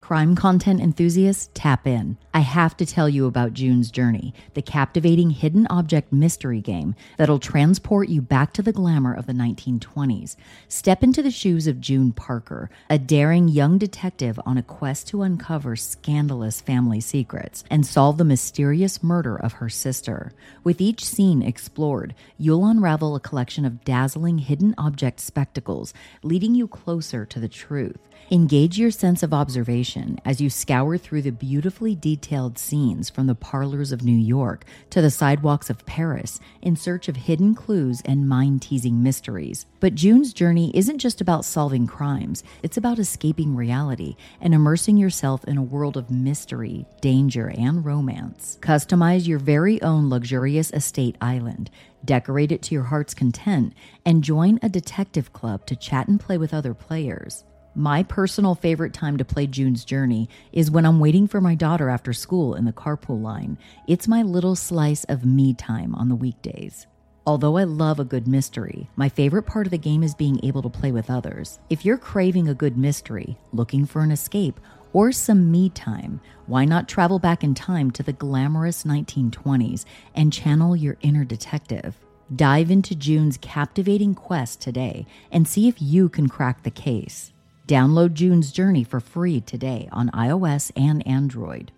Crime content enthusiasts, tap in. I have to tell you about June's Journey, the captivating hidden object mystery game that'll transport you back to the glamour of the 1920s. Step into the shoes of June Parker, a daring young detective on a quest to uncover scandalous family secrets and solve the mysterious murder of her sister. With each scene explored, you'll unravel a collection of dazzling hidden object spectacles, leading you closer to the truth. Engage your sense of observation as you scour through the beautifully detailed scenes from the parlors of New York to the sidewalks of Paris in search of hidden clues and mind-teasing mysteries. But June's Journey isn't just about solving crimes. It's about escaping reality and immersing yourself in a world of mystery, danger, and romance. Customize your very own luxurious estate island. Decorate it to your heart's content and join a detective club to chat and play with other players. My personal favorite time to play June's Journey is when I'm waiting for my daughter after school in the carpool line. It's my little slice of me time on the weekdays. Although I love a good mystery, my favorite part of the game is being able to play with others. If you're craving a good mystery, looking for an escape, or some me time, why not travel back in time to the glamorous 1920s and channel your inner detective? Dive into June's captivating quest today and see if you can crack the case. Download June's Journey for free today on iOS and Android.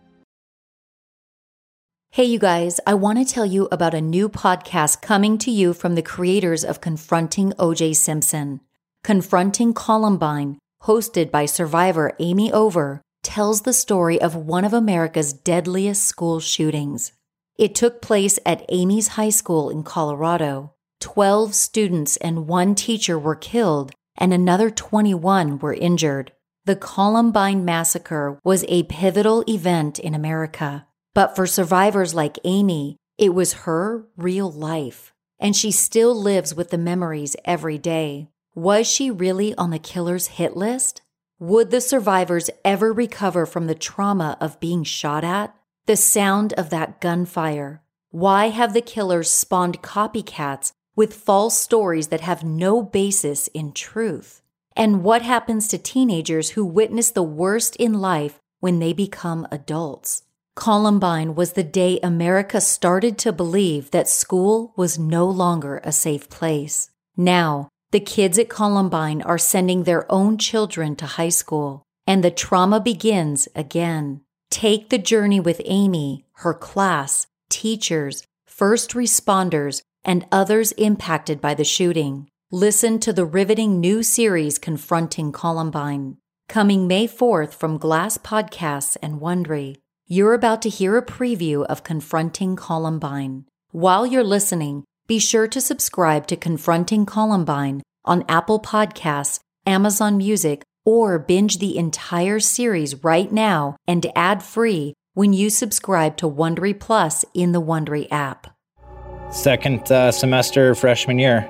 Hey, you guys, I want to tell you about a new podcast coming to you from the creators of Confronting O.J. Simpson. Confronting Columbine, hosted by survivor Amy Over, tells the story of one of America's deadliest school shootings. It took place at Amy's high school in Colorado. 12 students and 1 teacher were killed, and another 21 were injured. The Columbine Massacre was a pivotal event in America. But for survivors like Amy, it was her real life. And she still lives with the memories every day. Was she really on the killer's hit list? Would the survivors ever recover from the trauma of being shot at? The sound of that gunfire. Why have the killers spawned copycats with false stories that have no basis in truth? And what happens to teenagers who witness the worst in life when they become adults? Columbine was the day America started to believe that school was no longer a safe place. Now, the kids at Columbine are sending their own children to high school, and the trauma begins again. Take the journey with Amy, her class, teachers, first responders, and others impacted by the shooting. Listen to the riveting new series Confronting Columbine, coming May 4th from Glass Podcasts and Wondery. You're about to hear a preview of Confronting Columbine. While you're listening, be sure to subscribe to Confronting Columbine on Apple Podcasts, Amazon Music, or binge the entire series right now and ad-free when you subscribe to Wondery Plus in the Wondery app. Second semester freshman year.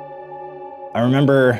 I remember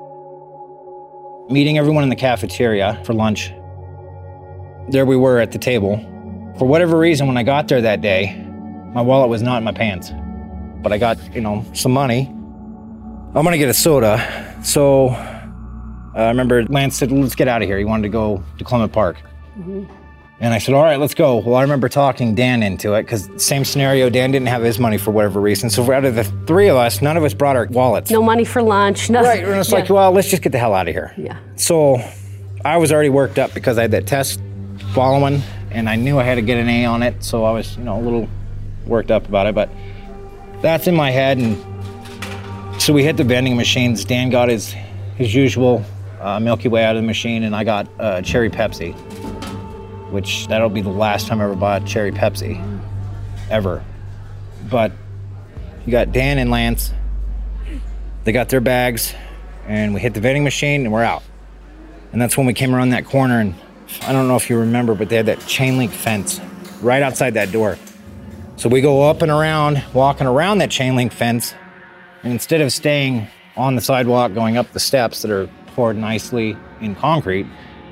meeting everyone in the cafeteria for lunch. There we were at the table. For whatever reason, when I got there that day, my wallet was not in my pants. But I got, some money. I'm gonna get a soda. So I remember Lance said, let's get out of here. He wanted to go to Clement Park. Mm-hmm. And I said, all right, let's go. Well, I remember talking Dan into it, because same scenario, Dan didn't have his money for whatever reason. So out of the 3 of us, none of us brought our wallets. No money for lunch, nothing. Right, and it's like, well, let's just get the hell out of here. Yeah. So I was already worked up because I had that test following, and I knew I had to get an A on it, so I was, a little worked up about it, but that's in my head. And so we hit the vending machines. Dan got his usual Milky Way out of the machine, and I got cherry Pepsi, which that'll be the last time I ever bought cherry Pepsi, ever. But you got Dan and Lance, they got their bags, and we hit the vending machine, and we're out. And that's when we came around that corner, and I don't know if you remember, but they had that chain link fence right outside that door. So we go up and around, walking around that chain link fence, and instead of staying on the sidewalk, going up the steps that are poured nicely in concrete,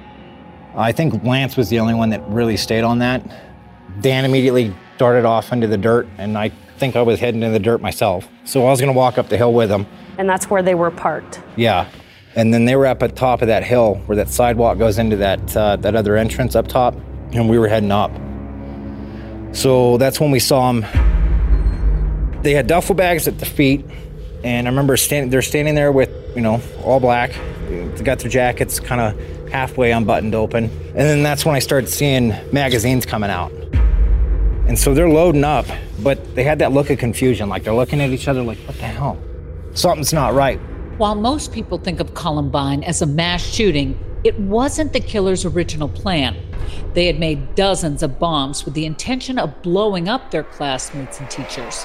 I think Lance was the only one that really stayed on that. Dan immediately darted off into the dirt, and I think I was heading into the dirt myself. So I was gonna walk up the hill with him. And that's where they were parked. Yeah. And then they were up at the top of that hill where that sidewalk goes into that other entrance up top, and we were heading up. So that's when we saw them. They had duffel bags at the feet, and I remember they're standing there with, all black. They got their jackets kind of halfway unbuttoned open. And then that's when I started seeing magazines coming out. And so they're loading up, but they had that look of confusion, like they're looking at each other like, what the hell? Something's not right. While most people think of Columbine as a mass shooting, it wasn't the killer's original plan. They had made dozens of bombs with the intention of blowing up their classmates and teachers.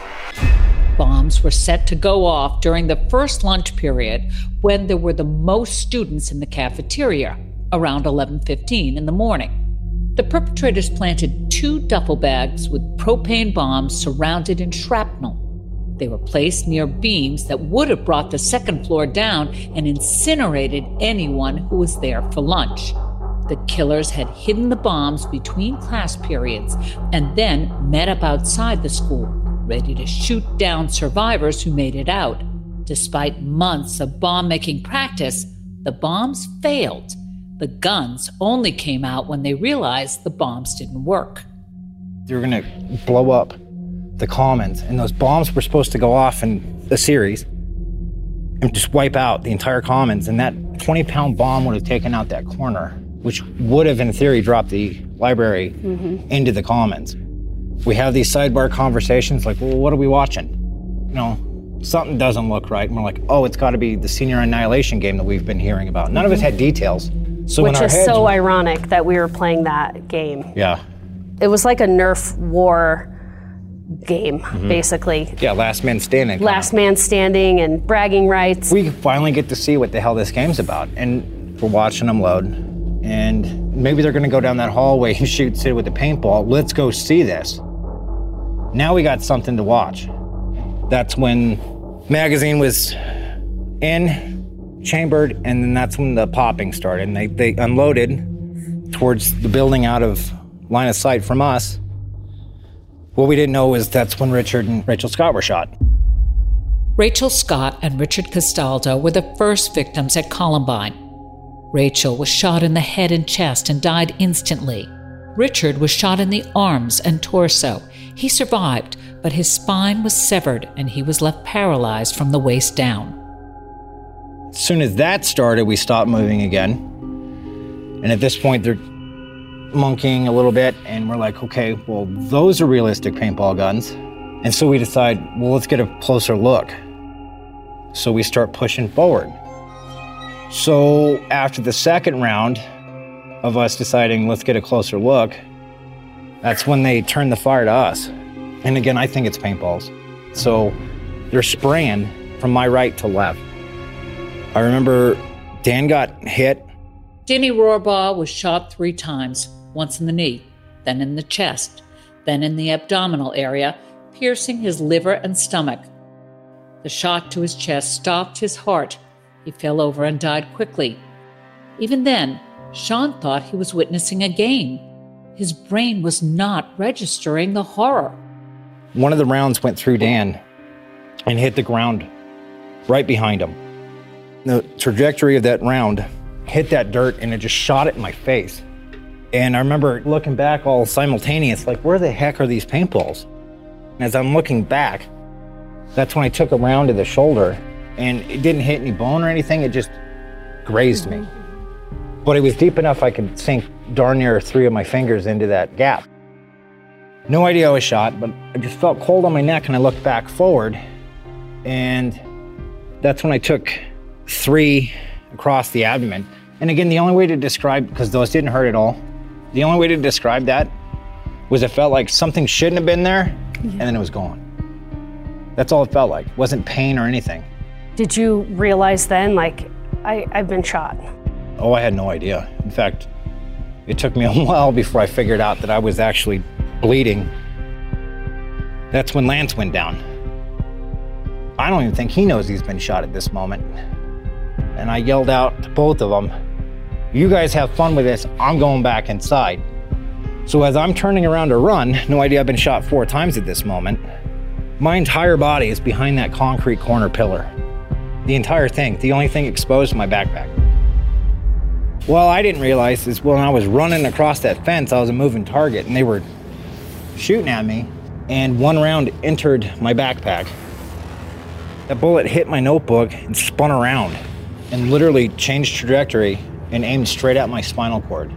Bombs were set to go off during the first lunch period when there were the most students in the cafeteria, around 11:15 in the morning. The perpetrators planted 2 duffel bags with propane bombs surrounded in shrapnel. They were placed near beams that would have brought the second floor down and incinerated anyone who was there for lunch. The killers had hidden the bombs between class periods and then met up outside the school, ready to shoot down survivors who made it out. Despite months of bomb-making practice, the bombs failed. The guns only came out when they realized the bombs didn't work. They were going to blow up the commons, and those bombs were supposed to go off in a series and just wipe out the entire commons, and that 20-pound bomb would have taken out that corner, which would have, in theory, dropped the library into the commons. We have these sidebar conversations like, well, what are we watching? Something doesn't look right. And we're like, oh, it's got to be the Senior Annihilation game that we've been hearing about. None of us had details. So which is so ironic that we were playing that game. Yeah. It was like a Nerf war game, basically. Yeah, last man standing. Last man standing and bragging rights. We finally get to see what the hell this game's about. And we're watching them load. And maybe they're going to go down that hallway and shoot Sid with a paintball. Let's go see this. Now we got something to watch. That's when magazine was in, chambered, and then that's when the popping started. And they unloaded towards the building out of line of sight from us. What we didn't know is that's when Richard and Rachel Scott were shot. Rachel Scott and Richard Castaldo were the first victims at Columbine. Rachel was shot in the head and chest and died instantly. Richard was shot in the arms and torso. He survived, but his spine was severed and he was left paralyzed from the waist down. As soon as that started, we stopped moving again. And at this point, they're monkeying a little bit, and we're like, okay, well, those are realistic paintball guns. And so we decide, well, let's get a closer look. So we start pushing forward. So after the second round of us deciding, let's get a closer look, that's when they turn the fire to us. And again, I think it's paintballs. So they're spraying from my right to left. I remember Dan got hit. Danny Rohrbaugh was shot 3 times, once in the knee, then in the chest, then in the abdominal area, piercing his liver and stomach. The shot to his chest stopped his heart. He fell over and died quickly. Even then, Sean thought he was witnessing a game. His brain was not registering the horror. One of the rounds went through Dan and hit the ground right behind him. The trajectory of that round hit that dirt and it just shot it in my face. And I remember looking back all simultaneous, like, where the heck are these paintballs? And as I'm looking back, that's when I took a round to the shoulder, and it didn't hit any bone or anything, it just grazed me. But it was deep enough I could sink darn near 3 of my fingers into that gap. No idea I was shot, but I just felt cold on my neck, and I looked back forward, and that's when I took 3 across the abdomen. And again, the only way to describe, because those didn't hurt at all, the only way to describe that was it felt like something shouldn't have been there, and then it was gone. That's all it felt like. It wasn't pain or anything. Did you realize then, like, I've been shot? Oh, I had no idea. In fact, it took me a while before I figured out that I was actually bleeding. That's when Lance went down. I don't even think he knows he's been shot at this moment. And I yelled out to both of them, "You guys have fun with this, I'm going back inside." So as I'm turning around to run, no idea I've been shot 4 times at this moment, my entire body is behind that concrete corner pillar. The entire thing. The only thing exposed was my backpack. Well, I didn't realize is when I was running across that fence, I was a moving target, and they were shooting at me, and one round entered my backpack. That bullet hit my notebook and spun around and literally changed trajectory and aimed straight at my spinal cord.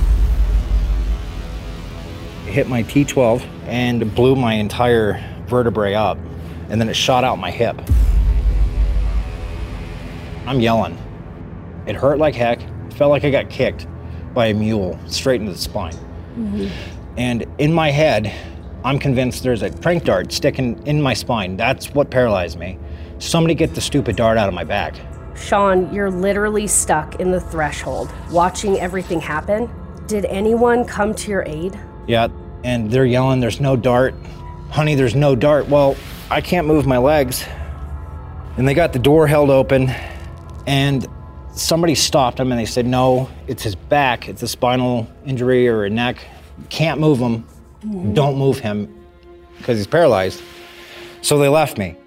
It hit my T12 and blew my entire vertebrae up, and then it shot out my hip. I'm yelling. It hurt like heck. It felt like I got kicked by a mule straight into the spine. And in my head, I'm convinced there's a tranq dart sticking in my spine. That's what paralyzed me. Somebody get the stupid dart out of my back. Sean, you're literally stuck in the threshold, watching everything happen. Did anyone come to your aid? Yeah, and they're yelling, there's no dart. Honey, there's no dart. Well, I can't move my legs. And they got the door held open, and somebody stopped them and they said, no, it's his back. It's a spinal injury or a neck. Can't move him. Don't move him because he's paralyzed. So they left me.